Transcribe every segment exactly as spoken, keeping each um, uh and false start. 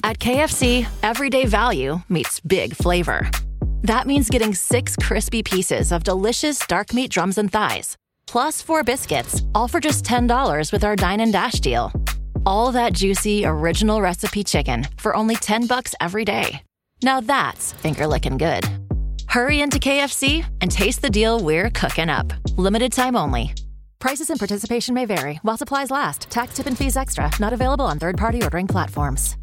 At K F C, everyday value meets big flavor. That means getting six crispy pieces of delicious dark meat drums and thighs, plus four biscuits, all for just ten dollars with our Dine and Dash deal. All that juicy, original recipe chicken for only ten bucks every day. Now that's finger-licking good. Hurry into K F C and taste the deal we're cooking up. Limited time only. Prices and participation may vary while supplies last. Tax, tip, and fees extra. Not available on third-party ordering platforms.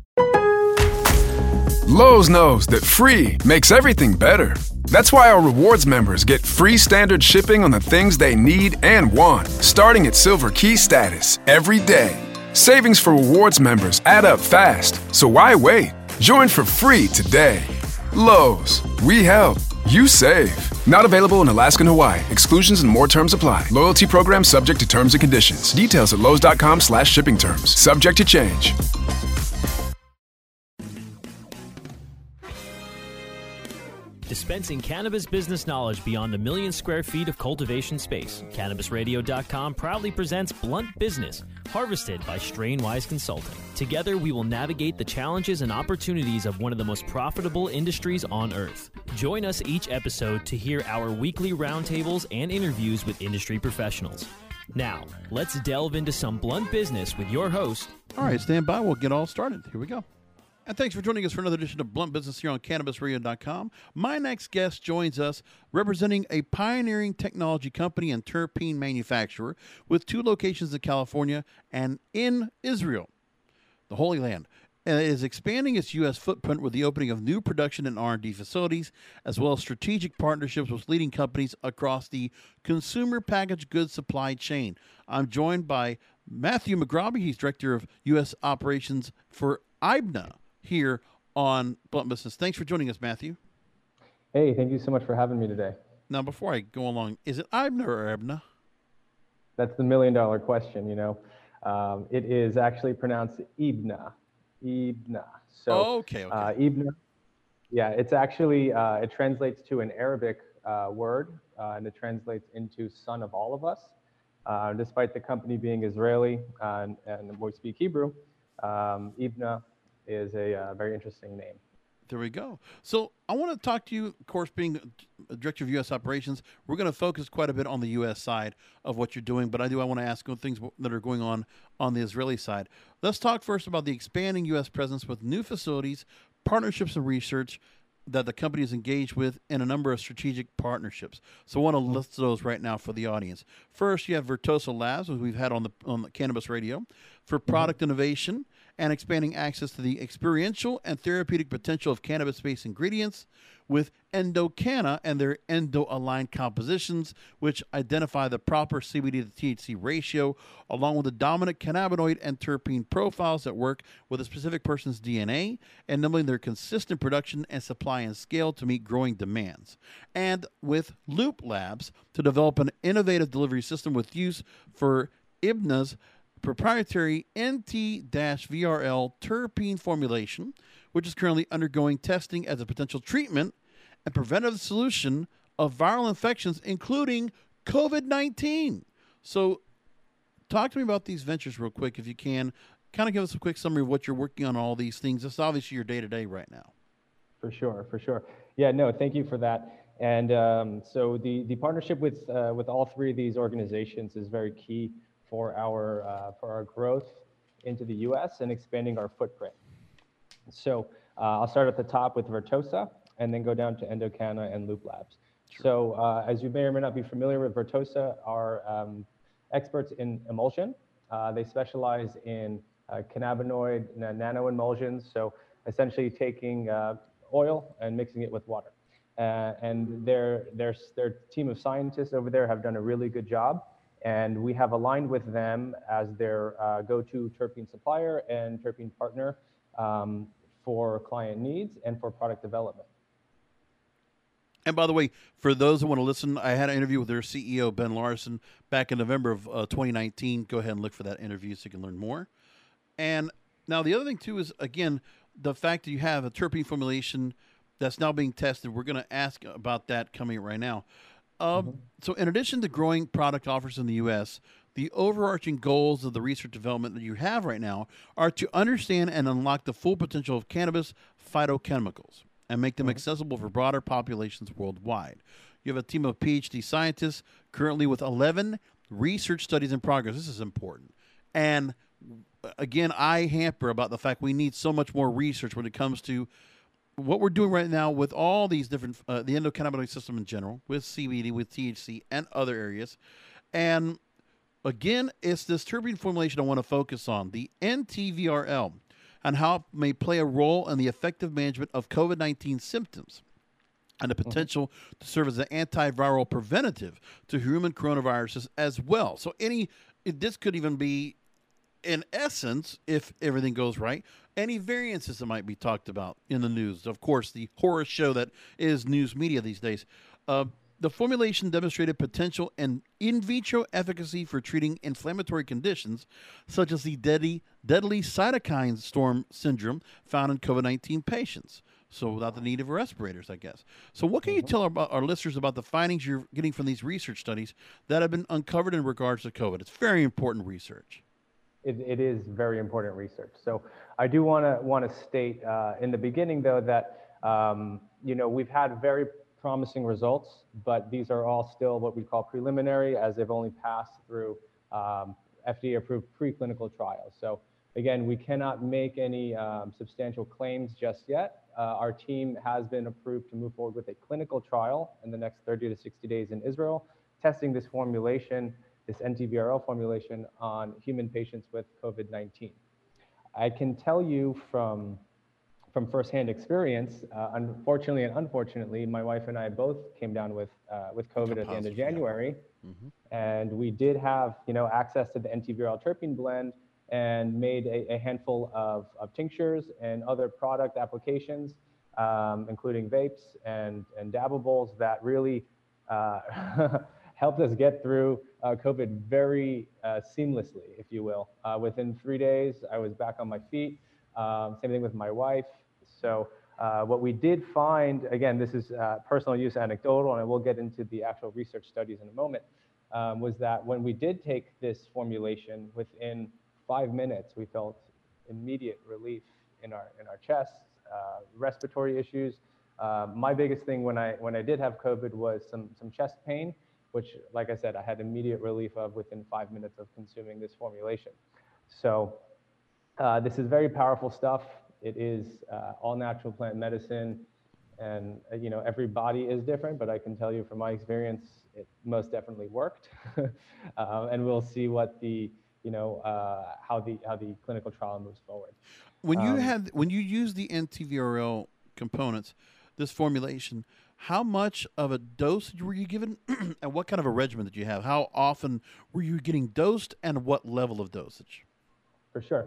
Lowe's knows that free makes everything better. That's why our rewards members get free standard shipping on the things they need and want, starting at Silver Key status every day. Savings for rewards members add up fast, so why wait? Join for free today. Lowe's, we help, you save. Not available in Alaska and Hawaii. Exclusions and more terms apply. Loyalty program subject to terms and conditions. Details at lowes.com slash shipping terms. Subject to change. Dispensing cannabis business knowledge beyond a million square feet of cultivation space, Cannabis Radio dot com proudly presents Blunt Business, harvested by Strainwise Consulting. Together, we will navigate the challenges and opportunities of one of the most profitable industries on earth. Join us each episode to hear our weekly roundtables and interviews with industry professionals. Now, let's delve into some blunt business with your host. All right, stand by. We'll get all started. Here we go. And thanks for joining us for another edition of Blunt Business here on Cannabis Radio dot com. My next guest joins us representing a pioneering technology company and terpene manufacturer with two locations in California and in Israel, the Holy Land. And is expanding its U S footprint with the opening of new production and R and D facilities, as well as strategic partnerships with leading companies across the consumer packaged goods supply chain. I'm joined by Matthew McRobbie. He's Director of U S Operations for I B N A. Here on Blunt Business. Thanks for joining us, Matthew. Hey, thank you so much for having me today. Now, before I go along, is it I B N A or I B N A? That's the million dollar question, you know. Um, it is actually pronounced I B N A. I B N A. So, oh, okay, okay. Uh, I B N A, yeah, it's actually, uh, it translates to an Arabic uh, word, uh, and it translates into son of all of us. Uh, despite the company being Israeli uh, and, and we speak Hebrew, um, I B N A is a uh, very interesting name. There we go. So I want to talk to you, of course, being Director of U S Operations. We're going to focus quite a bit on the U S side of what you're doing, but I do I want to ask things that are going on on the Israeli side. Let's talk first about the expanding U S presence with new facilities, partnerships and research that the company is engaged with, and a number of strategic partnerships. So I want to list those right now for the audience. First, you have Vertosa Labs, which we've had on the on the Cannabis Radio, for product mm-hmm. innovation and expanding access to the experiential and therapeutic potential of cannabis-based ingredients, with EndoCanna and their endo-aligned compositions, which identify the proper C B D to T H C ratio, along with the dominant cannabinoid and terpene profiles that work with a specific person's D N A, enabling their consistent production and supply and scale to meet growing demands. And with Loop Labs to develop an innovative delivery system with use for I B N A's proprietary N T V R L terpene formulation, which is currently undergoing testing as a potential treatment and preventative solution of viral infections, including COVID nineteen. So talk to me about these ventures real quick, if you can. Kind of give us a quick summary of what you're working on, all these things. It's obviously your day-to-day right now. For sure, for sure. Yeah, no, thank you for that. And um, so the, the partnership with, uh, with all three of these organizations is very key for our uh, for our growth into the U S and expanding our footprint. So uh, I'll start at the top with Vertosa and then go down to EndoCanna and Loop Labs. Sure. So uh, as you may or may not be familiar with, Vertosa are um, experts in emulsion. Uh, they specialize in uh, cannabinoid nano emulsions, so essentially taking uh, oil and mixing it with water. Uh, and their, their, their team of scientists over there have done a really good job. And we have aligned with them as their uh, go-to terpene supplier and terpene partner um, for client needs and for product development. And by the way, for those who want to listen, I had an interview with their C E O, Ben Larson, back in November of uh, twenty nineteen. Go ahead and look for that interview so you can learn more. And now the other thing, too, is, again, the fact that you have a terpene formulation that's now being tested. We're going to ask about that coming right now. Um, mm-hmm. So in addition to growing product offers in the U S, the overarching goals of the research development that you have right now are to understand and unlock the full potential of cannabis phytochemicals and make them mm-hmm. accessible for broader populations worldwide. You have a team of PhD scientists currently with eleven research studies in progress. This is important. And again, I hamper about the fact we need so much more research when it comes to what we're doing right now with all these different, uh, the endocannabinoid system in general, with C B D, with T H C, and other areas. And again, it's this terpene formulation I want to focus on, the N T V R L, and how it may play a role in the effective management of COVID nineteen symptoms and the potential mm-hmm. to serve as an antiviral preventative to human coronaviruses as well. So any, it, this could even be, in essence, if everything goes right, any variances that might be talked about in the news. Of course, the horror show that is news media these days. Uh, the formulation demonstrated potential and in vitro efficacy for treating inflammatory conditions, such as the deadly, deadly cytokine storm syndrome found in COVID nineteen patients. So without the need of respirators, I guess. So what can you tell our, our listeners about the findings you're getting from these research studies that have been uncovered in regards to COVID? It's very important research. It, it is very important research. So I do want to want to state uh, in the beginning, though, that um, you know we've had very promising results, but these are all still what we call preliminary, as they've only passed through um, F D A-approved preclinical trials. So again, we cannot make any um, substantial claims just yet. Uh, our team has been approved to move forward with a clinical trial in the next thirty to sixty days in Israel, testing this formulation, this N T V R L formulation on human patients with COVID nineteen. I can tell you from, from firsthand experience, uh, unfortunately and unfortunately, my wife and I both came down with, uh, with COVID at the end of January. Mm-hmm. And we did have you know, access to the N T V R L terpene blend and made a, a handful of, of tinctures and other product applications, um, including vapes and, and dabbables that really uh, helped us get through uh, COVID very uh, seamlessly, if you will. Uh, within three days, I was back on my feet. Um, same thing with my wife. So uh, what we did find, again, this is uh, personal use anecdotal, and we'll get into the actual research studies in a moment, um, was that when we did take this formulation, within five minutes, we felt immediate relief in our in our chests, uh, respiratory issues. Uh, my biggest thing when I when I did have COVID was some some chest pain, which, like I said, I had immediate relief of within five minutes of consuming this formulation. So uh, this is very powerful stuff. It is uh, all natural plant medicine, and uh, you know every body is different, but I can tell you from my experience, it most definitely worked. uh, and we'll see what the you know, uh, how the how the clinical trial moves forward. When you um, had when you use the N T V R L components, this formulation, how much of a dosage were you given, and what kind of a regimen did you have? How often were you getting dosed, and what level of dosage? For sure.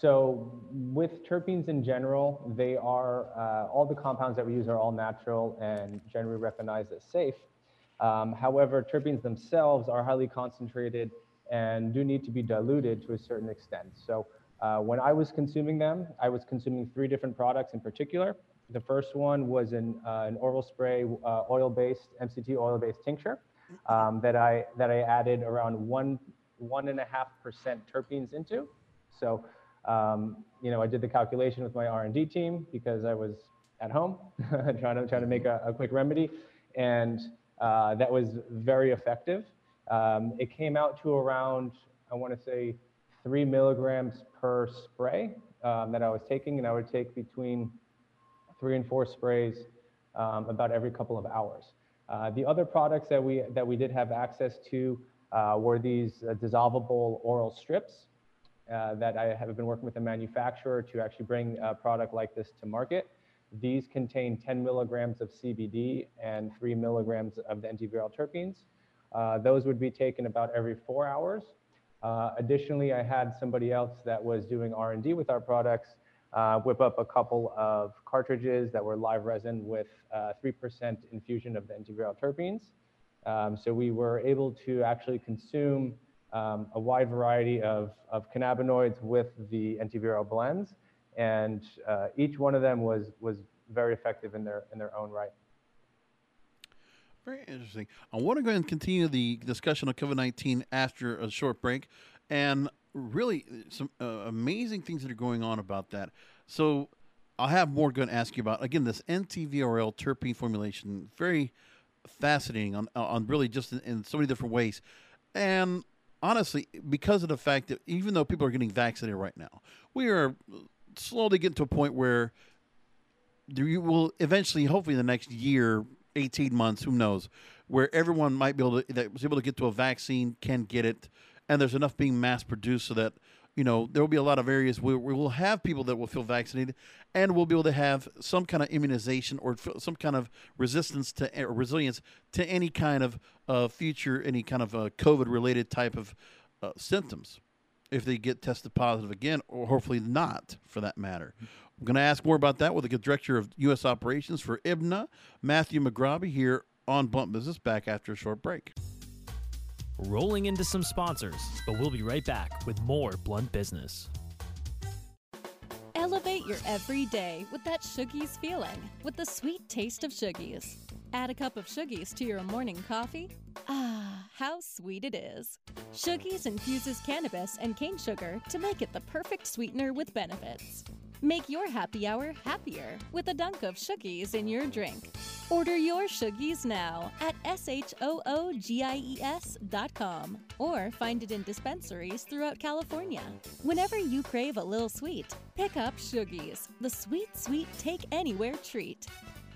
So with terpenes in general, they are uh, all the compounds that we use are all natural and generally recognized as safe. Um, however, terpenes themselves are highly concentrated and do need to be diluted to a certain extent. So uh, when I was consuming them, I was consuming three different products in particular. The first one was an, uh, an oral spray uh, oil-based, M C T oil-based tincture um, that I that I added around one, one and a half percent terpenes into. So, um, you know, I did the calculation with my R and D team because I was at home trying to, trying to make a, a quick remedy. And uh, that was very effective. Um, it came out to around, I want to say, three milligrams per spray um, that I was taking, and I would take between three and four sprays um, about every couple of hours. Uh, the other products that we that we did have access to uh, were these uh, dissolvable oral strips uh, that I have been working with a manufacturer to actually bring a product like this to market. These contain ten milligrams of C B D and three milligrams of the N T V R L terpenes. Uh, those would be taken about every four hours. Uh, additionally, I had somebody else that was doing R and D with our products uh, whip up a couple of cartridges that were live resin with uh, three percent infusion of the N T V R L terpenes. Um, so we were able to actually consume um, a wide variety of, of cannabinoids with the N T V R L blends, and uh, each one of them was, was very effective in their, in their own right. Very interesting. I want to go ahead and continue the discussion on COVID nineteen after a short break, and really some uh, amazing things that are going on about that. So I'll have more going to ask you about, again, this N T V R L terpene formulation. Very fascinating on, on really just in, in so many different ways. And honestly, because of the fact that even though people are getting vaccinated right now, we are slowly getting to a point where you will eventually, hopefully in the next year, eighteen months, who knows, where everyone might be able to, that was able to get to a vaccine can get it, and there's enough being mass produced so that, you know, there will be a lot of areas where we will have people that will feel vaccinated, and we'll be able to have some kind of immunization or some kind of resistance to or resilience to any kind of uh, future, any kind of uh, COVID-related type of uh, symptoms if they get tested positive again, or hopefully not, for that matter. I'm going to ask more about that with the Director of U S Operations for I B N A, Matthew McGroby, here on Blunt Business, back after a short break. Rolling into some sponsors, but we'll be right back with more Blunt Business. Elevate your everyday with that Shoogies feeling, with the sweet taste of Shoogies. Add a cup of Shoogies to your morning coffee. Ah, how sweet it is. Shoogies infuses cannabis and cane sugar to make it the perfect sweetener with benefits. Make your happy hour happier with a dunk of Shoogies in your drink. Order your Shoogies now at S H O O G I E S dot com or find it in dispensaries throughout California. Whenever you crave a little sweet, pick up Shoogies, the sweet, sweet take-anywhere treat.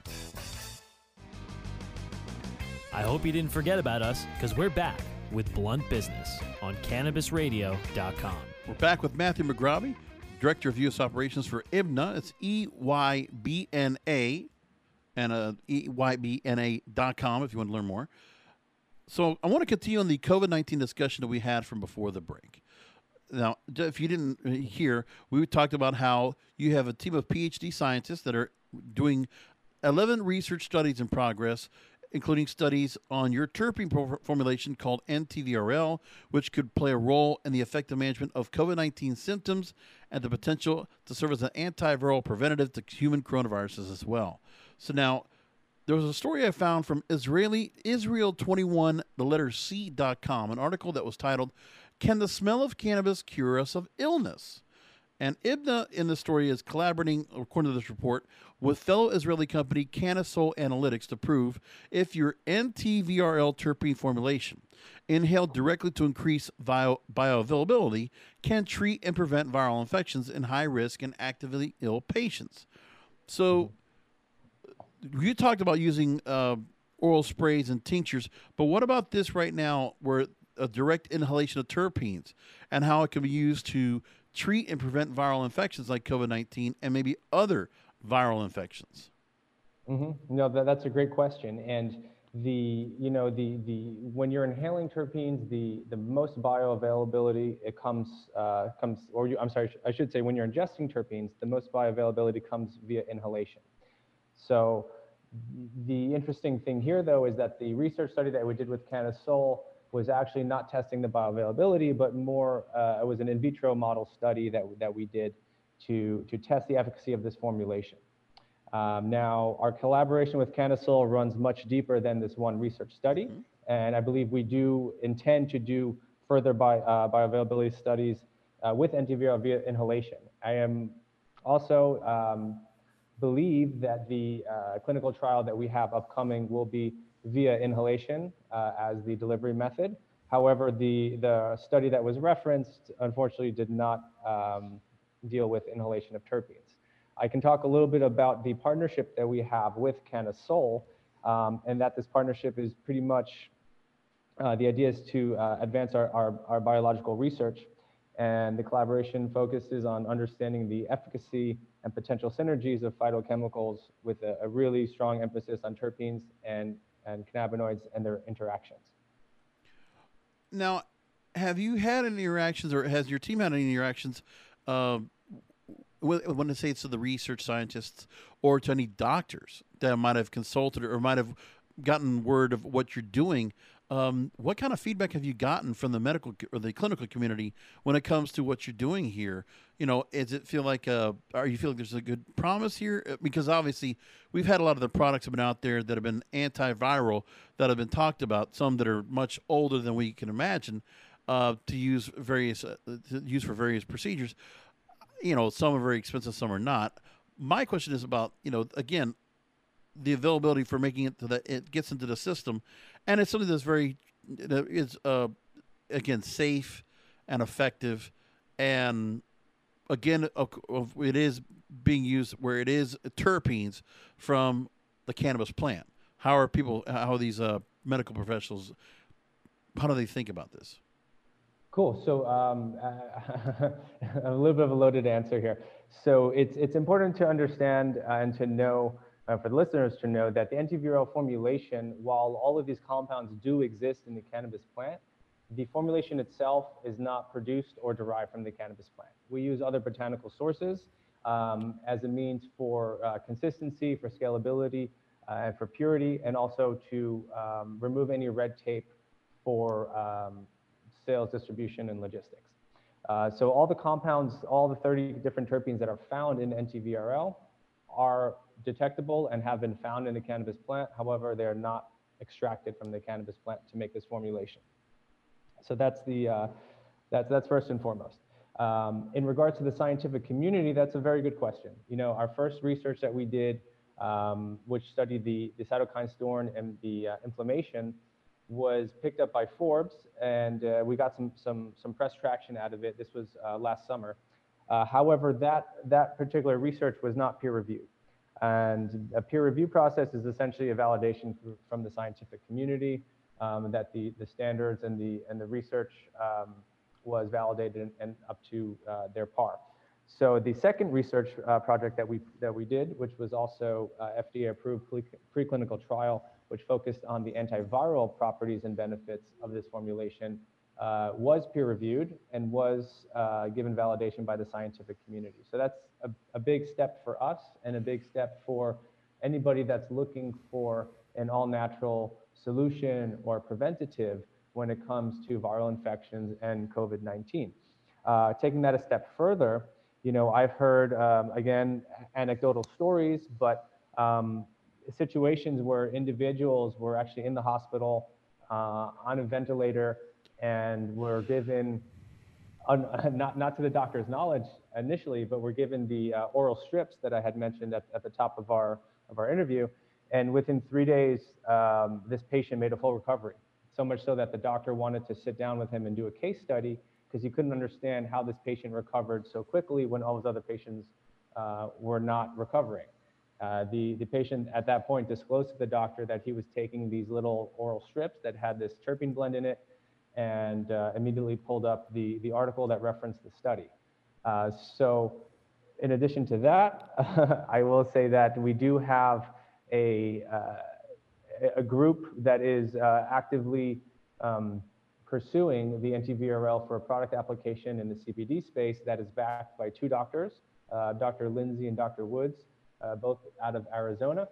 I hope you didn't forget about us, because we're back with Blunt Business on Cannabis Radio dot com. We're back with Matthew McGroby, Director of U S Operations for I B N A. It's E Y B N A, and uh, E Y B N A dot com if you want to learn more. So I want to continue on the COVID nineteen discussion that we had from before the break. Now, if you didn't hear, we talked about how you have a team of PhD scientists that are doing eleven research studies in progress, including studies on your terpene formulation called N T V R L, which could play a role in the effective management of COVID nineteen symptoms and the potential to serve as an antiviral preventative to human coronaviruses as well. So now, there was a story I found from Israeli Israel twenty-one, the letter C dot com, an article that was titled, "Can the Smell of Cannabis Cure Us of Illness?" And I B N A in the story is collaborating, according to this report, with fellow Israeli company Canasol Analytics to prove if your N T V R L terpene formulation, inhaled directly to increase bio- bioavailability, can treat and prevent viral infections in high-risk and actively ill patients. So you talked about using uh, oral sprays and tinctures, but what about this right now where a direct inhalation of terpenes and how it can be used to treat and prevent viral infections like COVID nineteen and maybe other viral infections? Mm-hmm. No, that, that's a great question. And the, you know, the, the, when you're inhaling terpenes, the, the most bioavailability, it comes, uh, comes, or you, I'm sorry, I should say when you're ingesting terpenes, the most bioavailability comes via inhalation. So the interesting thing here, though, is that the research study that we did with Canasol was actually not testing the bioavailability, but more, uh, it was an in vitro model study that, that we did to, to test the efficacy of this formulation. Um, now, our collaboration with Canasol runs much deeper than this one research study, mm-hmm. and I believe we do intend to do further bi uh, bioavailability studies uh, with N T V R L via inhalation. I am also um, believe that the uh, clinical trial that we have upcoming will be via inhalation uh, as the delivery method. However, the, the study that was referenced, unfortunately, did not um, deal with inhalation of terpenes. I can talk a little bit about the partnership that we have with Canasol, um, and that this partnership is pretty much, uh, the idea is to uh, advance our, our, our biological research, and the collaboration focuses on understanding the efficacy and potential synergies of phytochemicals with a, a really strong emphasis on terpenes and and cannabinoids and their interactions. Now, have you had any interactions, or has your team had any interactions, uh, when I say it's to the research scientists or to any doctors that might have consulted or might have gotten word of what you're doing Um, what kind of feedback have you gotten from the medical or the clinical community when it comes to what you're doing here? You know, does it feel like, uh, are you feel like there's a good promise here? Because obviously we've had a lot of the products have been out there that have been antiviral that have been talked about, some that are much older than we can imagine, uh, to use various, uh, to use for various procedures. You know, some are very expensive, some are not. My question is about, you know, again, the availability for making it to the, it gets into the system, and it's something that's very, it's uh, again, safe and effective, and again, it is being used where it is terpenes from the cannabis plant. How are people, how are these uh, medical professionals, how do they think about this? Cool. So um, a little bit of a loaded answer here. So it's it's important to understand uh, and to know, uh, for the listeners to know, that the antiviral formulation, while all of these compounds do exist in the cannabis plant, the formulation itself is not produced or derived from the cannabis plant. We use other botanical sources um, as a means for uh, consistency, for scalability, uh, and for purity, and also to um, remove any red tape for um, sales, distribution, and logistics. Uh, so all the compounds, all the thirty different terpenes that are found in N T V R L are detectable and have been found in the cannabis plant. However, they're not extracted from the cannabis plant to make this formulation. So that's the uh, that's that's first and foremost. Um, in regards to the scientific community, that's a very good question. You know, our first research that we did, um, which studied the the cytokine storm and the uh, inflammation, was picked up by Forbes, and uh, we got some some some press traction out of it. This was uh, last summer. Uh, however, that that particular research was not peer reviewed, and a peer review process is essentially a validation from the scientific community um, that the the standards and the and the research um, was validated and, and up to uh, their par. So the second research uh, project that we that we did, which was also uh, F D A approved pre preclinical trial, which focused on the antiviral properties and benefits of this formulation, uh, was peer reviewed and was uh, given validation by the scientific community. So that's a, a big step for us and a big step for anybody that's looking for an all-natural solution or preventative when it comes to viral infections and COVID nineteen. Uh, taking that a step further, you know, I've heard, um, again, anecdotal stories, but um, situations where individuals were actually in the hospital uh, on a ventilator and were given, un not, not to the doctor's knowledge initially, but were given the uh, oral strips that I had mentioned at, at the top of our, of our interview. And within three days, um, this patient made a full recovery. So much so that the doctor wanted to sit down with him and do a case study because he couldn't understand how this patient recovered so quickly when all his other patients uh, were not recovering. Uh, the, the patient at that point disclosed to the doctor that he was taking these little oral strips that had this terpene blend in it, and uh, immediately pulled up the, the article that referenced the study. Uh, so in addition to that, I will say that we do have a, uh, a group that is uh, actively um, pursuing the N T V R L for a product application in the C B D space that is backed by two doctors, uh, Doctor Lindsay and Doctor Woods, Uh, both out of Arizona,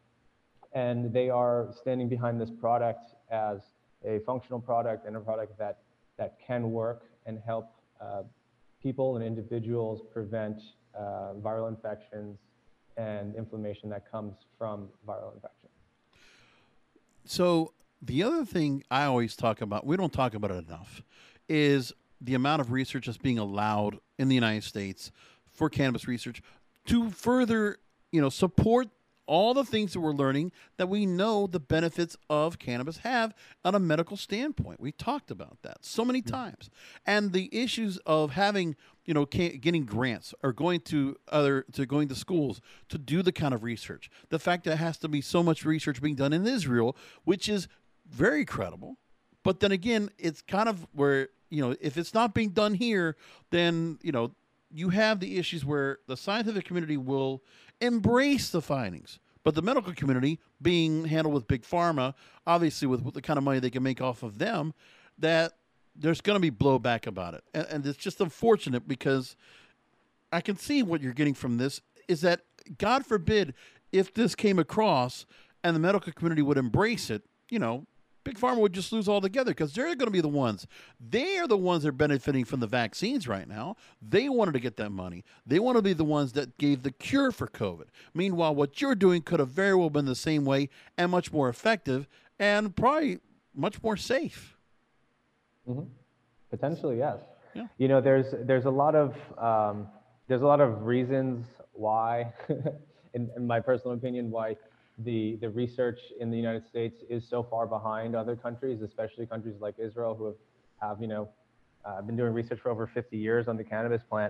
and they are standing behind this product as a functional product and a product that that can work and help uh, people and individuals prevent uh, viral infections and inflammation that comes from viral infection. So the other thing I always talk about, we don't talk about it enough, is the amount of research that's being allowed in the United States for cannabis research to further, you know, support all the things that we're learning that we know the benefits of cannabis have on a medical standpoint. We talked about that so many times. And the issues of having, you know, getting grants or going to other, to going to schools to do the kind of research. The fact that there has to be so much research being done in Israel, which is very credible. But then again, it's kind of where, you know, if it's not being done here, then, you know, you have the issues where the scientific community will embrace the findings, but the medical community, being handled with big pharma, obviously with, with the kind of money they can make off of them, that there's going to be blowback about it. And, and it's just unfortunate because I can see what you're getting from this is that, God forbid, if this came across and the medical community would embrace it, you know, Big Pharma would just lose altogether because they're going to be the ones. They are the ones that are benefiting from the vaccines right now. They wanted to get that money. They want to be the ones that gave the cure for COVID. Meanwhile, what you're doing could have very well been the same way and much more effective and probably much more safe. Mm-hmm. Potentially, yes. Yeah. You know, there's there's a lot of um, there's a lot of reasons why, in, in my personal opinion, why the the research in the United States is so far behind other countries, especially countries like Israel, who have, have you know uh, been doing research for over fifty years on the cannabis plant.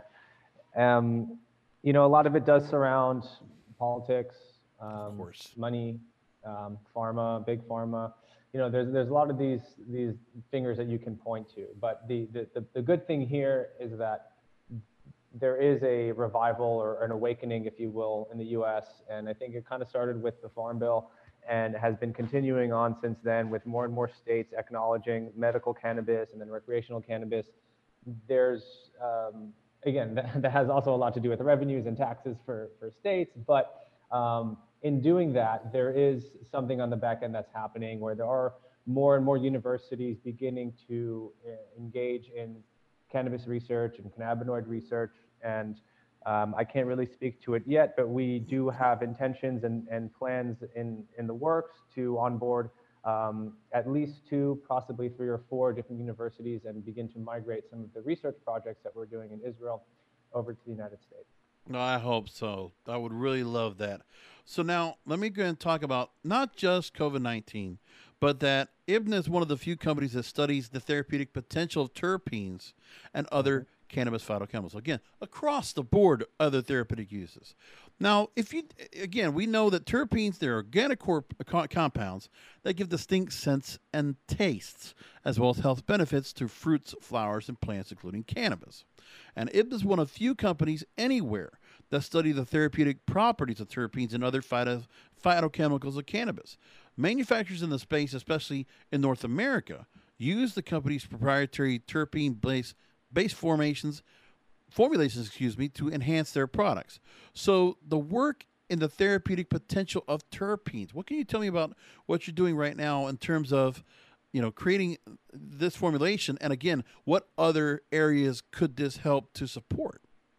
Um, you know, a lot of it does surround politics, um, of course. money, um, pharma, big pharma. You know, there's there's a lot of these these fingers that you can point to. But the the the, the good thing here is that there is a revival or an awakening, if you will, in the U S. And I think it kind of started with the Farm Bill and has been continuing on since then with more and more states acknowledging medical cannabis and then recreational cannabis. There's, um, again, that, that has also a lot to do with revenues and taxes for, for states. But um, in doing that, there is something on the back end that's happening where there are more and more universities beginning to uh, engage in cannabis research and cannabinoid research. And um, I can't really speak to it yet, but we do have intentions and, and plans in, in the works to onboard um, at least two, possibly three or four different universities and begin to migrate some of the research projects that we're doing in Israel over to the United States. I hope so. I would really love that. So now let me go and talk about not just COVID nineteen, but that Ibn is one of the few companies that studies the therapeutic potential of terpenes and other cannabis phytochemicals. Again, across the board, other therapeutic uses. Now, if you, again, we know that terpenes, they're organic corp- compounds that give distinct scents and tastes, as well as health benefits to fruits, flowers, and plants, including cannabis. And Ibn is one of few companies anywhere that study the therapeutic properties of terpenes and other phyto- phytochemicals of cannabis. Manufacturers in the space, especially in North America, use the company's proprietary terpene-based base formations, formulations, excuse me, to enhance their products. So the work in the therapeutic potential of terpenes. What can you tell me about what you're doing right now in terms of, you know, creating this formulation? And again, what other areas could this help to support?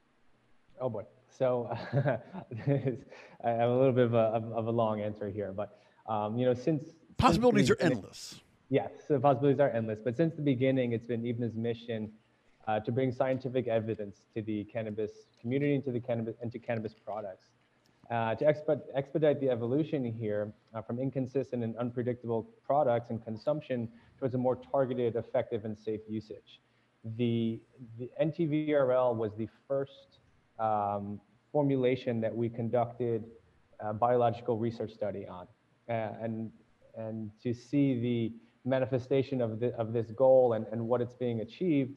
Oh boy. So I have a little bit of a, of a long answer here, but um, you know, since possibilities since are endless. Yes, the possibilities are endless. But since the beginning, it's been Ibn's mission uh, to bring scientific evidence to the cannabis community and to the cannabis and to cannabis products, uh, to exped, expedite the evolution here uh, from inconsistent and unpredictable products and consumption towards a more targeted, effective, and safe usage. The the N T V R L was the first um, formulation that we conducted a biological research study on, uh, and and to see the manifestation of the, of this goal and, and what it's being achieved,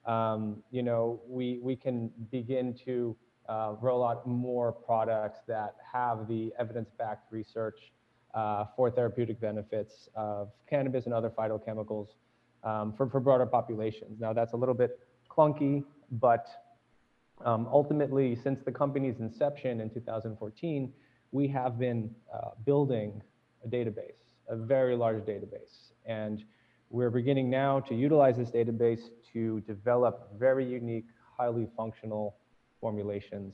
um, you know, we we can begin to uh, roll out more products that have the evidence-backed research uh, for therapeutic benefits of cannabis and other phytochemicals um, for, for broader populations. Now that's a little bit clunky, but um, ultimately, since the company's inception in two thousand fourteen, we have been uh, building a database, a very large database. And we're beginning now to utilize this database to develop very unique, highly functional formulations.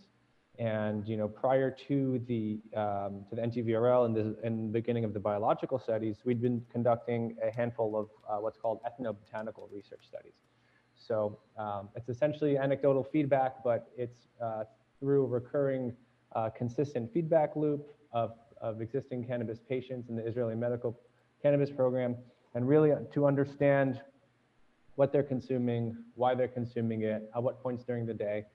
And you know, prior to the um, to the N T V R L and the, and the beginning of the biological studies, we'd been conducting a handful of uh, what's called ethnobotanical research studies. So um, it's essentially anecdotal feedback, but it's uh, through a recurring, uh, consistent feedback loop of, of existing cannabis patients in the Israeli medical cannabis program, and really to understand what they're consuming, why they're consuming it, at what points during the day.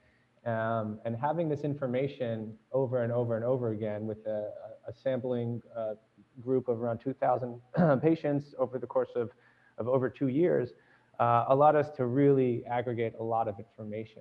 Um, and having this information over and over and over again with a, a sampling uh, group of around two thousand patients over the course of, of over two years uh, allowed us to really aggregate a lot of information.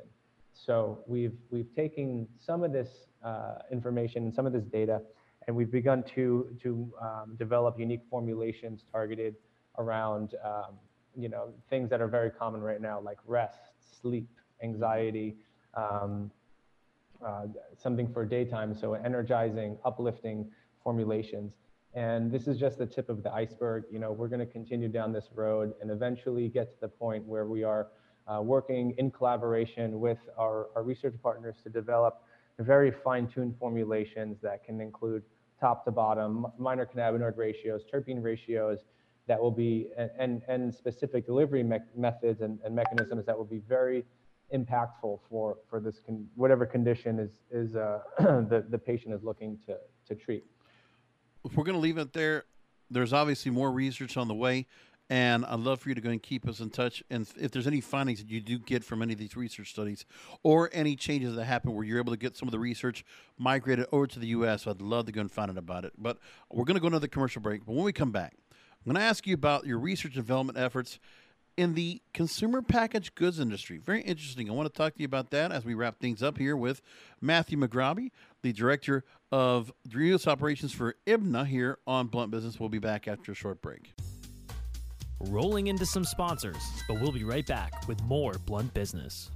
So we've, we've taken some of this uh, information and some of this data, and we've begun to, to um, develop unique formulations targeted around um, you know, things that are very common right now, like rest, sleep, anxiety, um, uh, something for daytime, so energizing, uplifting formulations. And this is just the tip of the iceberg. You know, we're going to continue down this road and eventually get to the point where we are uh, working in collaboration with our, our research partners to develop very fine-tuned formulations that can include top to bottom, minor cannabinoid ratios, terpene ratios that will be, and, and, and specific delivery me methods and, and mechanisms that will be very impactful for, for this, con whatever condition is, is uh, the, the patient is looking to, to treat. If we're going to leave it there, there's obviously more research on the way, and I'd love for you to go and keep us in touch. And if there's any findings that you do get from any of these research studies or any changes that happen where you're able to get some of the research migrated over to the U S, I'd love to go and find out about it. But we're going to go to another commercial break. But when we come back, I'm going to ask you about your research and development efforts in the consumer packaged goods industry. Very interesting. I want to talk to you about that as we wrap things up here with Matthew McRobbie, the Director of U S Operations for I B N A here on Blunt Business. We'll be back after a short break. Rolling into some sponsors, but we'll be right back with more Blunt Business.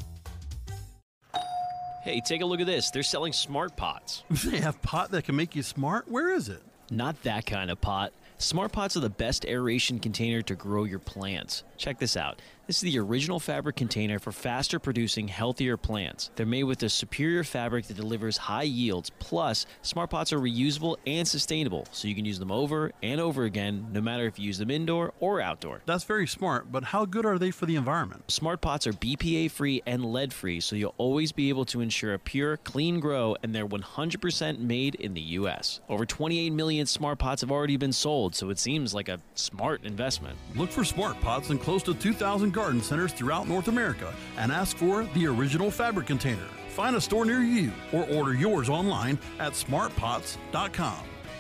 Hey, take a look at this. They're selling smart pots. They have pot that can make you smart? Where is it? Not that kind of pot. Smart pots are the best aeration container to grow your plants. Check this out. This is the original fabric container for faster producing, healthier plants. They're made with a superior fabric that delivers high yields. Plus, smart pots are reusable and sustainable, so you can use them over and over again, no matter if you use them indoor or outdoor. That's very smart, but how good are they for the environment? Smart pots are B P A-free and lead-free, so you'll always be able to ensure a pure, clean grow, and they're one hundred percent made in the U S. Over twenty-eight million smart pots have already been sold, so it seems like a smart investment. Look for smart pots in close to two thousand garden centers throughout North America and ask for the original fabric container. Find a store near you or order yours online at smart pots dot com.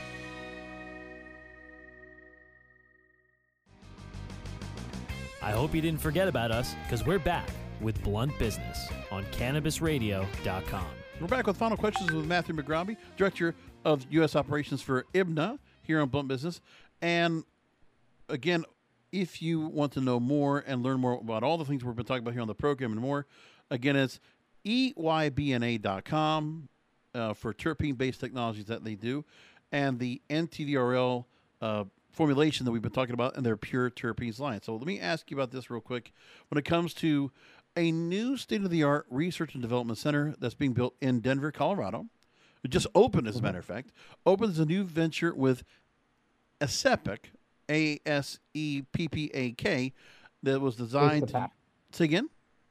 I hope you didn't forget about us, because we're back with Blunt Business on cannabis radio dot com. We're back with final questions with Matthew McRobbie, Director of U S Operations for I B N A here on Blunt Business. And again, if you want to know more and learn more about all the things we've been talking about here on the program and more, again, it's E Y B N A dot com uh, for terpene-based technologies that they do, and the N T D R L uh, formulation that we've been talking about in their pure terpenes line. So let me ask you about this real quick. When it comes to a new state-of-the-art research and development center that's being built in Denver, Colorado, it just opened, as a matter of fact, opens a new venture with ASEPAK, A S E P P A K, that was designed to, say again?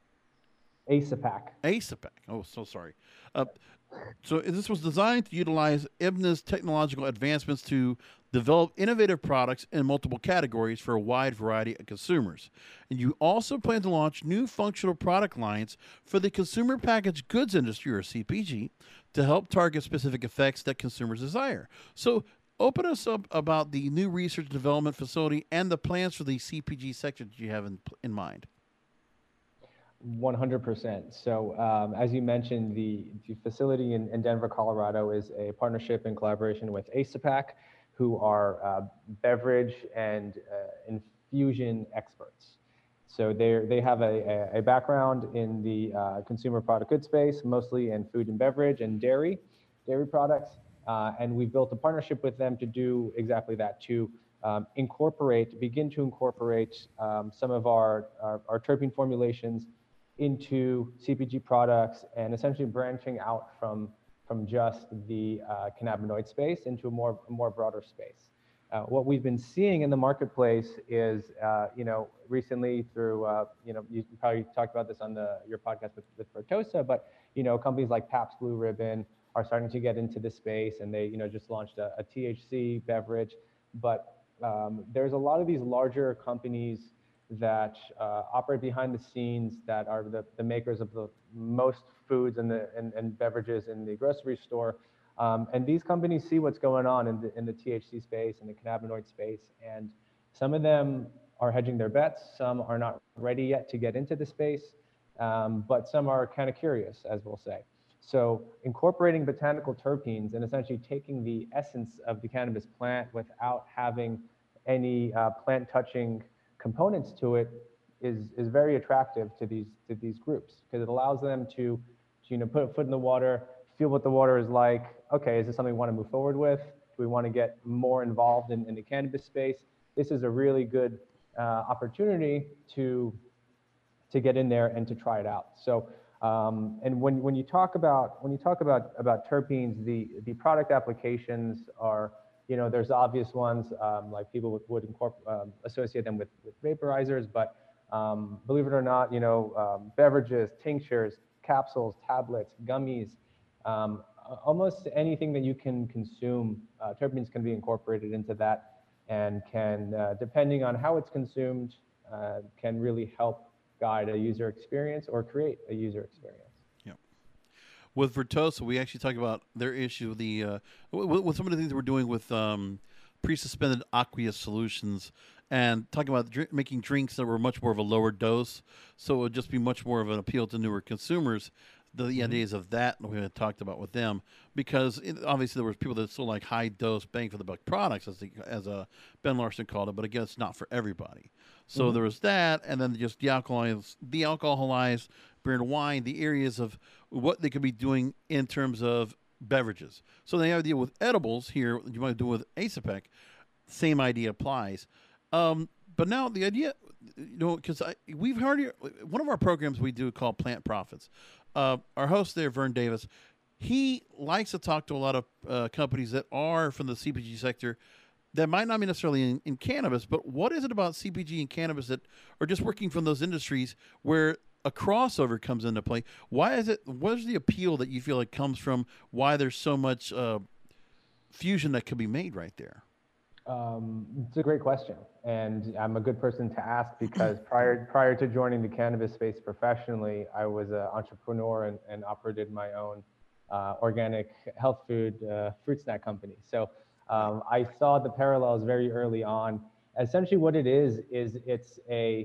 ASEPAK. ASEPAK. Oh, so sorry. Uh, so this was designed to utilize I B N A's technological advancements to develop innovative products in multiple categories for a wide variety of consumers. And you also plan to launch new functional product lines for the consumer packaged goods industry, or C P G, to help target specific effects that consumers desire. So open us up about the new research and development facility and the plans for the C P G sector that you have in, in mind. one hundred percent. So um, as you mentioned, the, the facility in, in Denver, Colorado is a partnership in collaboration with ASEPAK, who are uh, beverage and uh, infusion experts. So they they have a, a background in the uh, consumer product goods space, mostly in food and beverage and dairy, dairy products. Uh, and we've built a partnership with them to do exactly that, to um, incorporate, begin to incorporate um, some of our, our, our terpene formulations into C P G products, and essentially branching out from, from just the uh, cannabinoid space into a more, a more broader space. Uh, what we've been seeing in the marketplace is, uh, you know, recently through, uh, you know, you probably talked about this on the, your podcast with, with Vertosa, but, you know, companies like Pabst Blue Ribbon are starting to get into this space, and they, you know, just launched a, a T H C beverage. But um, there's a lot of these larger companies that uh, operate behind the scenes, that are the, the makers of the most foods and, the, and, and beverages in the grocery store. Um, and these companies see what's going on in the, in the T H C space and the cannabinoid space. And some of them are hedging their bets. Some are not ready yet to get into the space, um, but some are kind of curious, as we'll say. So incorporating botanical terpenes and essentially taking the essence of the cannabis plant without having any uh, plant touching components to it is, is very attractive to these, to these groups, because it allows them to, to, you know, put a foot in the water, feel what the water is like. Okay, is this something we want to move forward with? Do we want to get more involved in, in the cannabis space? This is a really good uh, opportunity to to get in there and to try it out. So, um, and when when you talk about when you talk about about terpenes, the the product applications are, you know, there's obvious ones, um, like people would, would incorporate um, associate them with, with vaporizers, but um, believe it or not, you know, um, beverages, tinctures, capsules, tablets, gummies, um, almost anything that you can consume, uh, terpenes can be incorporated into that, and can, uh, depending on how it's consumed, uh, can really help guide a user experience or create a user experience. Yeah. With Vertosa, we actually talk about their issue, the uh, with, with some of the things we're doing with um, pre-suspended aqueous solutions, and talking about drink, making drinks that were much more of a lower dose, so it would just be much more of an appeal to newer consumers. The, the mm-hmm. ideas of that we had talked about with them, because it, obviously there was people that still like high dose bang for the buck products, as the, as uh, Ben Larson called it. But again, it's not for everybody. So mm-hmm. there was that, and then just de-alcoholized, de-alcoholized beer and wine, the areas of what they could be doing in terms of beverages. So the idea with edibles here, you might do with Acepec, same idea applies. Um, but now the idea, you know, because we've heard one of our programs we do called Plant Profits. Uh, our host there, Vern Davis, he likes to talk to a lot of uh, companies that are from the C P G sector that might not be necessarily in, in cannabis, but what is it about C P G and cannabis that are just working from those industries where a crossover comes into play? Why is it, what is the appeal that you feel like comes from why there's so much uh, fusion that could be made right there? Um, it's a great question, and I'm a good person to ask because prior prior to joining the cannabis space professionally, I was an entrepreneur and, and operated my own uh, organic health food uh, fruit snack company. So um, I saw the parallels very early on. Essentially, what it is is it's a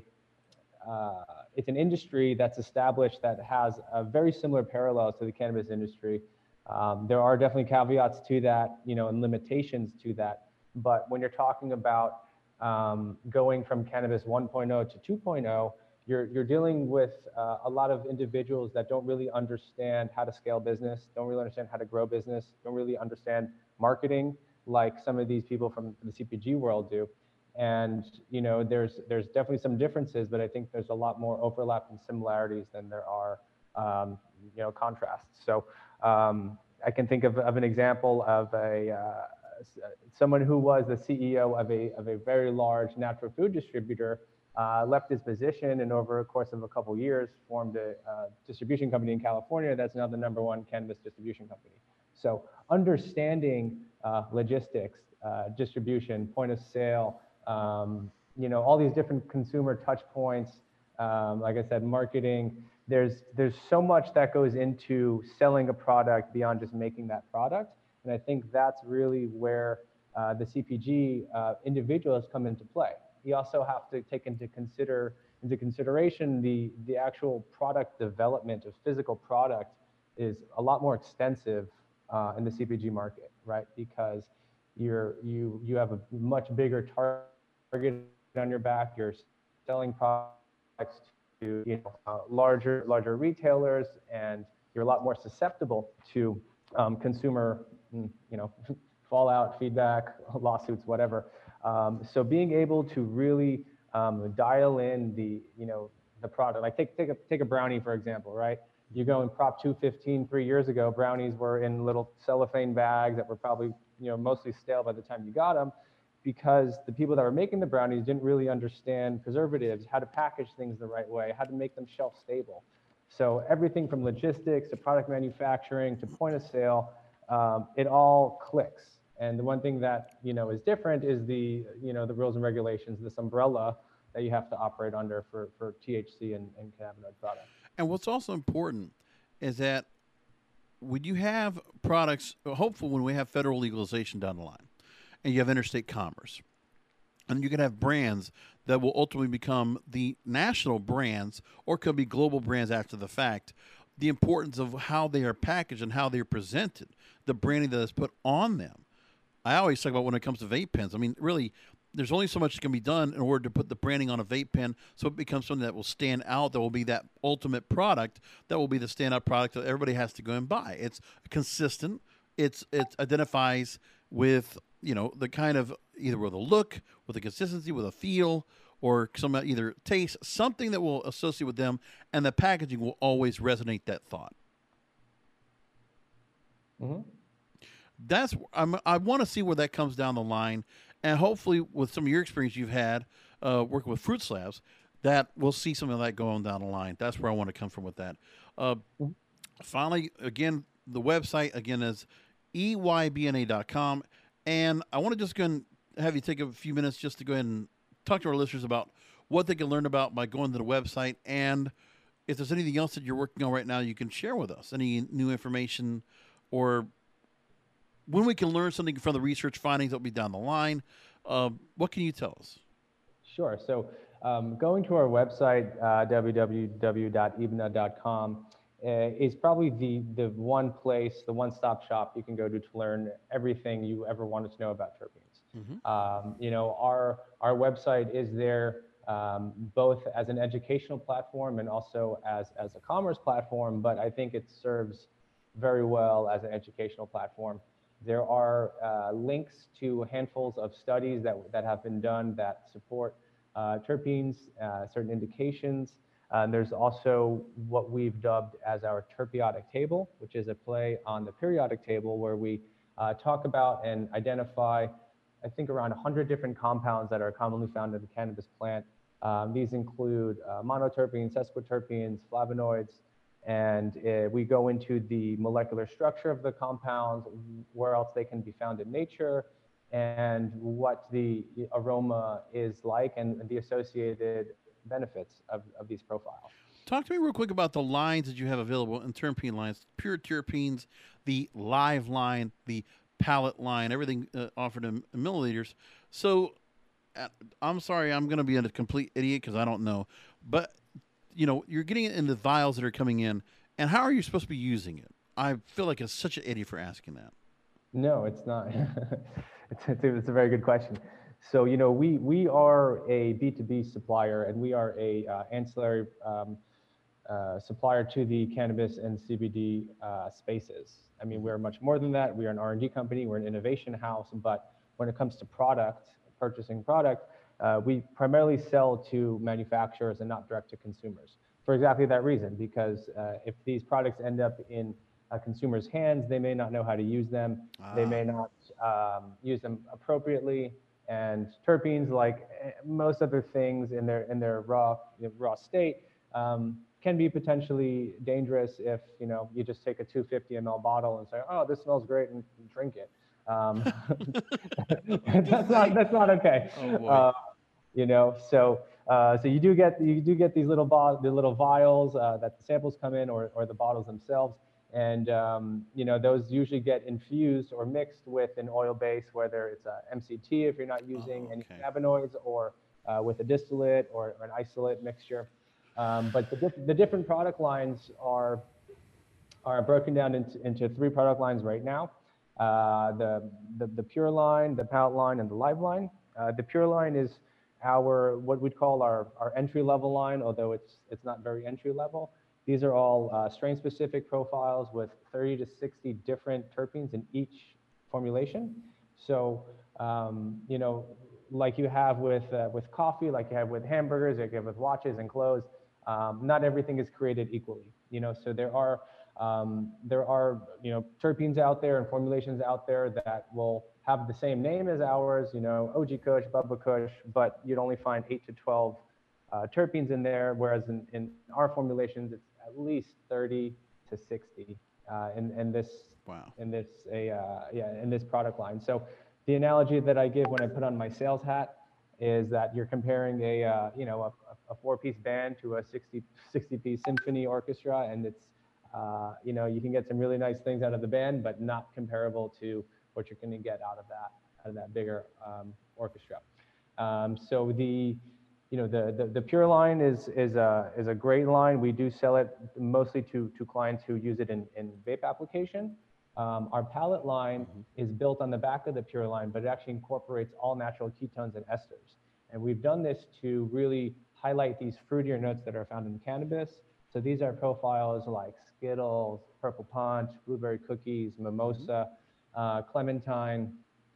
uh, it's an industry that's established that has a very similar parallels to the cannabis industry. Um, there are definitely caveats to that, you know, and limitations to that. But when you're talking about um, going from cannabis one point oh to two point oh, you're, you're dealing with uh, a lot of individuals that don't really understand how to scale business, don't really understand how to grow business, don't really understand marketing like some of these people from the C P G world do. And, you know, there's, there's definitely some differences, but I think there's a lot more overlap and similarities than there are, um, you know, contrasts. So um, I can think of, of an example of a, uh, someone who was the C E O of a, of a very large natural food distributor, uh, left his position and over a course of a couple of years formed a uh, distribution company in California that's now the number one cannabis distribution company. So understanding uh, logistics, uh, distribution, point of sale, um, you know, all these different consumer touch points, um, like I said, marketing, there's, there's so much that goes into selling a product beyond just making that product. And I think that's really where uh, the C P G uh, individuals come into play. You also have to take into consider into consideration the the actual product development of physical product is a lot more extensive uh, in the C P G market, right? Because you're you you have a much bigger target on your back. You're selling products to you know uh, larger larger retailers, and you're a lot more susceptible to um, consumer you know, fallout, feedback, lawsuits, whatever. Um, so being able to really um, dial in the, you know, the product, like take, take, a, take a brownie, for example, right? You go in Prop two fifteen three years ago, brownies were in little cellophane bags that were probably, you know, mostly stale by the time you got them, because the people that were making the brownies didn't really understand preservatives, how to package things the right way, how to make them shelf stable. So everything from logistics to product manufacturing to point of sale, Um, it all clicks. And the one thing that, you know, is different is the, you know, the rules and regulations, this umbrella that you have to operate under for, for T H C and, and cannabinoid products. And what's also important is that when you have products, hopefully when we have federal legalization down the line and you have interstate commerce, and you can have brands that will ultimately become the national brands or could be global brands after the fact, the importance of how they are packaged and how they're presented, the branding that is put on them. I always talk about when it comes to vape pens. I mean, really, there's only so much that can be done in order to put the branding on a vape pen so it becomes something that will stand out, that will be that ultimate product, that will be the standout product that everybody has to go and buy. It's consistent, it's it identifies with, you know, the kind of either with a look, with a consistency, with a feel, or some either taste, something that will associate with them, and the packaging will always resonate that thought. Mm-hmm. That's I'm, I want to see where that comes down the line, and hopefully with some of your experience you've had uh, working with Fruit Slabs, that we'll see some of that going down the line. That's where I want to come from with that. Uh, mm-hmm. Finally, again, the website again is E Y B N A dot com, and I want to just go and have you take a few minutes just to go ahead and talk to our listeners about what they can learn about by going to the website, and if there's anything else that you're working on right now you can share with us, any new information, or when we can learn something from the research findings that will be down the line. Uh, what can you tell us? Sure. So um, going to our website, uh, w w w dot I B N A dot com, uh, is probably the, the one place, the one-stop shop you can go to to learn everything you ever wanted to know about terpenes. Mm-hmm. Um, you know, our, our website is there um, both as an educational platform and also as, as a commerce platform, but I think it serves very well as an educational platform. There are uh, links to handfuls of studies that, that have been done that support uh, terpenes, uh, certain indications. Uh, there's also what we've dubbed as our terpiotic table, which is a play on the periodic table where we uh, talk about and identify, I think, around one hundred different compounds that are commonly found in the cannabis plant. Um, these include uh, monoterpenes, sesquiterpenes, flavonoids, and uh, we go into the molecular structure of the compounds, where else they can be found in nature, and what the aroma is like, and the associated benefits of, of these profiles. Talk to me real quick about the lines that you have available in terpene lines, pure terpenes, the live line, the palette line, everything uh, offered in milliliters. So uh, I'm sorry, I'm going to be a complete idiot because I don't know, but you know, you're getting it in the vials that are coming in, and how are you supposed to be using it? I feel like it's such an idiot for asking that. No, it's not. it's, it's, a, it's a very good question. So, you know, we, we are a B two B supplier, and we are a uh, ancillary um, uh, supplier to the cannabis and C B D uh, spaces. I mean, we're much more than that. We are an R and D company. We're an innovation house. But when it comes to product, purchasing product, Uh, we primarily sell to manufacturers and not direct to consumers for exactly that reason, because uh, if these products end up in a consumer's hands, they may not know how to use them. Ah. They may not um, use them appropriately. And terpenes, like most other things in their in their raw you know, raw state, um, can be potentially dangerous if you know you just take a two hundred fifty milliliter bottle and say, "Oh, this smells great," and drink it. Um, that's not that's not okay. Oh, boy. Uh, you know, so uh, so you do get you do get these little bo- the little vials uh, that the samples come in, or or the bottles themselves, and um, you know those usually get infused or mixed with an oil base, whether it's a M C T if you're not using oh, okay. any cannabinoids, or uh, with a distillate or, or an isolate mixture. Um, but the diff- the different product lines are are broken down into into three product lines right now. Uh, the, the, the pure line, the palette line, and the live line. Uh, the pure line is our, what we'd call our, our entry level line, although it's, it's not very entry level. These are all uh, strain specific profiles with thirty to sixty different terpenes in each formulation. So, um, you know, like you have with, uh, with coffee, like you have with hamburgers, like you have with watches and clothes, um, not everything is created equally, you know, so there are Um, there are, you know, terpenes out there and formulations out there that will have the same name as ours, you know, O G Kush, Bubba Kush, but you'd only find eight to twelve uh, terpenes in there, whereas in, in our formulations, it's at least thirty to sixty uh, in, in this, wow. in this, a, uh, yeah, in this product line. So the analogy that I give when I put on my sales hat is that you're comparing a, uh, you know, a, a four-piece band to a sixty, sixty-piece symphony orchestra, and it's, Uh, you know, you can get some really nice things out of the band, but not comparable to what you're going to get out of that, out of that bigger um, orchestra. Um, so the, you know, the, the the pure line is is a is a great line. We do sell it mostly to to clients who use it in in vape application. Um, our palette line mm-hmm. is built on the back of the pure line, but it actually incorporates all natural ketones and esters. And we've done this to really highlight these fruitier notes that are found in cannabis. So these are profiles like Skittles, Purple Punch, Blueberry Cookies, Mimosa, uh, clementine,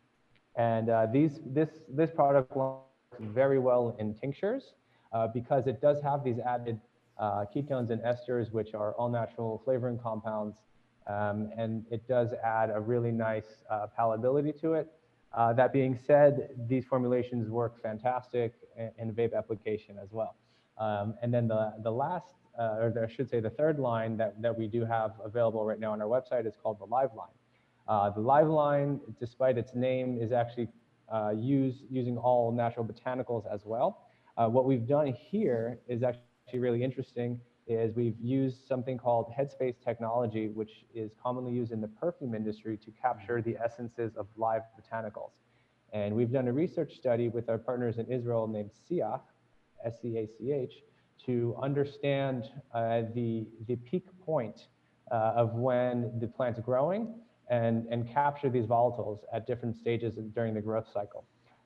and uh, these this this product works very well in tinctures uh, because it does have these added uh, ketones and esters, which are all natural flavoring compounds, um, and it does add a really nice uh, palatability to it. Uh, that being said, these formulations work fantastic in, in vape application as well. Um, and then the, the last, uh, or I should say the third line that, that we do have available right now on our website is called the Live Line. Uh, the Live Line, despite its name, is actually uh, used using all natural botanicals as well. Uh, what we've done here is actually really interesting, is we've used something called headspace technology, which is commonly used in the perfume industry to capture the essences of live botanicals. And we've done a research study with our partners in Israel named SIACH, S C A C H, to understand uh, the, the peak point uh, of when the plant's growing and, and capture these volatiles at different stages during the growth cycle.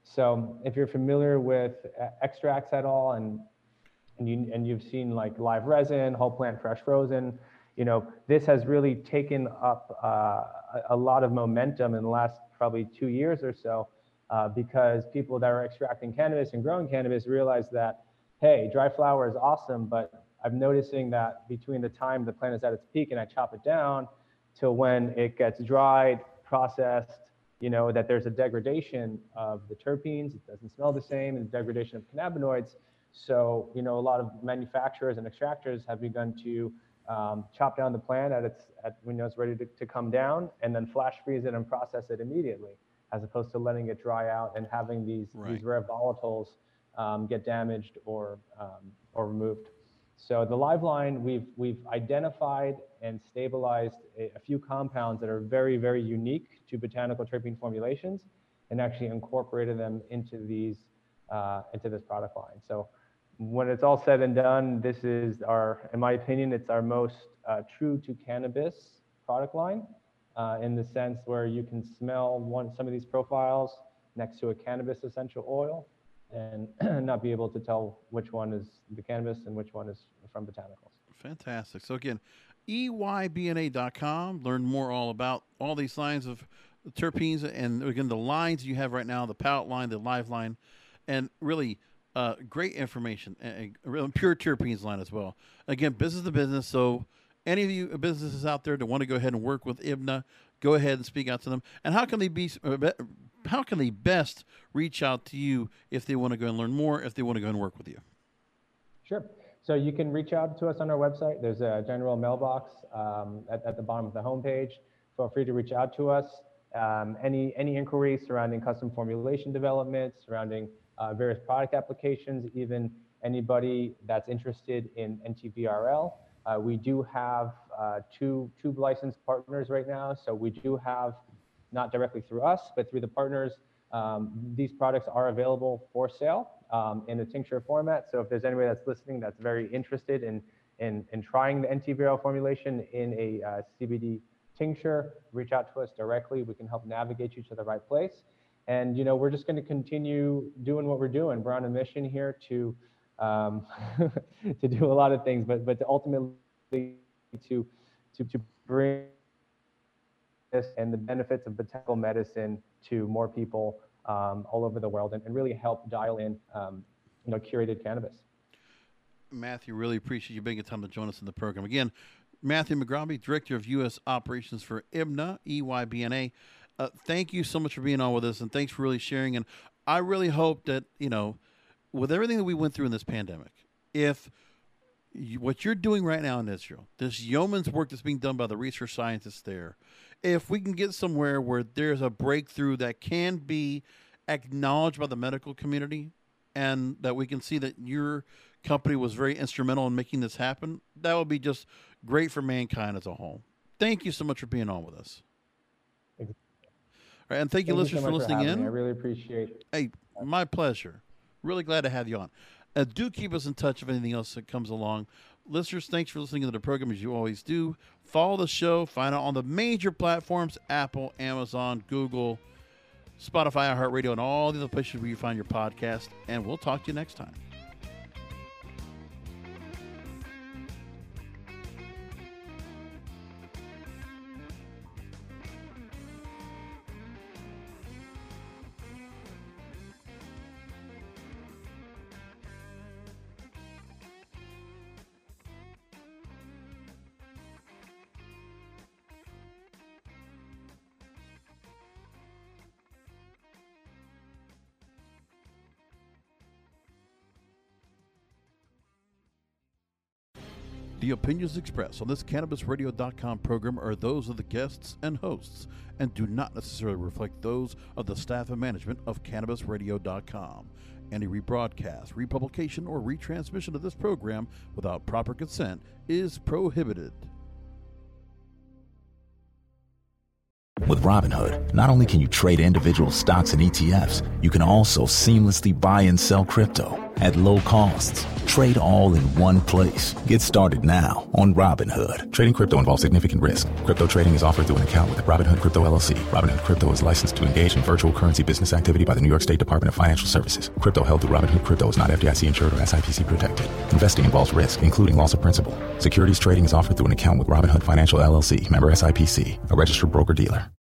So if you're familiar with extracts at all, and And, you, and you've seen like live resin, whole plant fresh frozen, you know, this has really taken up uh, a, a lot of momentum in the last probably two years or so uh, because people that are extracting cannabis and growing cannabis realize that, hey, dry flower is awesome, but I'm noticing that between the time the plant is at its peak and I chop it down till when it gets dried, processed, you know, that there's a degradation of the terpenes, it doesn't smell the same, and degradation of cannabinoids. So, you know, a lot of manufacturers and extractors have begun to um, chop down the plant at its, at, when it's ready to, to come down, and then flash freeze it and process it immediately, as opposed to letting it dry out and having these, right. these rare volatiles um, get damaged or, um, or removed. So the Live Line, we've, we've identified and stabilized a, a few compounds that are very, very unique to botanical terpene formulations, and actually incorporated them into these, uh, into this product line. So when it's all said and done, this is our, in my opinion, it's our most uh, true to cannabis product line uh, in the sense where you can smell one, some of these profiles next to a cannabis essential oil and not be able to tell which one is the cannabis and which one is from botanicals. Fantastic. So again, E Y B N A dot com, learn more all about all these lines of terpenes, and again, the lines you have right now, the palette line, the Live Line, and really Uh, great information, and a pure terpenes line as well. Again, business to business. So any of you businesses out there that want to go ahead and work with I B N A, go ahead and speak out to them. And how can they be? How can they best reach out to you if they want to go and learn more, if they want to go and work with you? Sure. So you can reach out to us on our website. There's a general mailbox um, at, at the bottom of the homepage. Feel free to reach out to us. Um, any any inquiries surrounding custom formulation development, surrounding Uh, various product applications, even anybody that's interested in N T V R L. Uh, we do have uh, two tube licensed partners right now. So we do have, not directly through us, but through the partners, um, these products are available for sale um, in a tincture format. So if there's anybody that's listening that's very interested in, in, in trying the N T V R L formulation in a uh, C B D tincture, reach out to us directly. We can help navigate you to the right place. And, you know, we're just going to continue doing what we're doing. We're on a mission here to um, to do a lot of things, but but to ultimately to to to bring this and the benefits of botanical medicine to more people um, all over the world, and, and really help dial in, um, you know, curated cannabis. Matthew, really appreciate you making time to join us in the program. Again, Matthew McGroby, Director of U S Operations for I B N A, E Y B N A. Uh, thank you so much for being on with us, and thanks for really sharing. And I really hope that, you know, with everything that we went through in this pandemic, if you, what you're doing right now in Israel, this yeoman's work that's being done by the research scientists there, if we can get somewhere where there's a breakthrough that can be acknowledged by the medical community, and that we can see that your company was very instrumental in making this happen, that would be just great for mankind as a whole. Thank you so much for being on with us. All right, and thank you, thank listeners, you so for listening in. Me. I really appreciate it. Hey, my pleasure. Really glad to have you on. Uh, do keep us in touch if anything else that comes along. Listeners, thanks for listening to the program as you always do. Follow the show. Find out on the major platforms, Apple, Amazon, Google, Spotify, iHeartRadio, and all the other places where you find your podcast. And we'll talk to you next time. The opinions expressed on this Cannabis Radio dot com program are those of the guests and hosts and do not necessarily reflect those of the staff and management of Cannabis Radio dot com. Any rebroadcast, republication, or retransmission of this program without proper consent is prohibited. With Robinhood, not only can you trade individual stocks and E T Fs, you can also seamlessly buy and sell crypto at low costs. Trade all in one place. Get started now on Robinhood. Trading crypto involves significant risk. Crypto trading is offered through an account with Robinhood Crypto L L C. Robinhood Crypto is licensed to engage in virtual currency business activity by the New York State Department of Financial Services. Crypto held through Robinhood Crypto is not F D I C insured or S I P C protected. Investing involves risk, including loss of principal. Securities trading is offered through an account with Robinhood Financial L L C, member S I P C, a registered broker-dealer.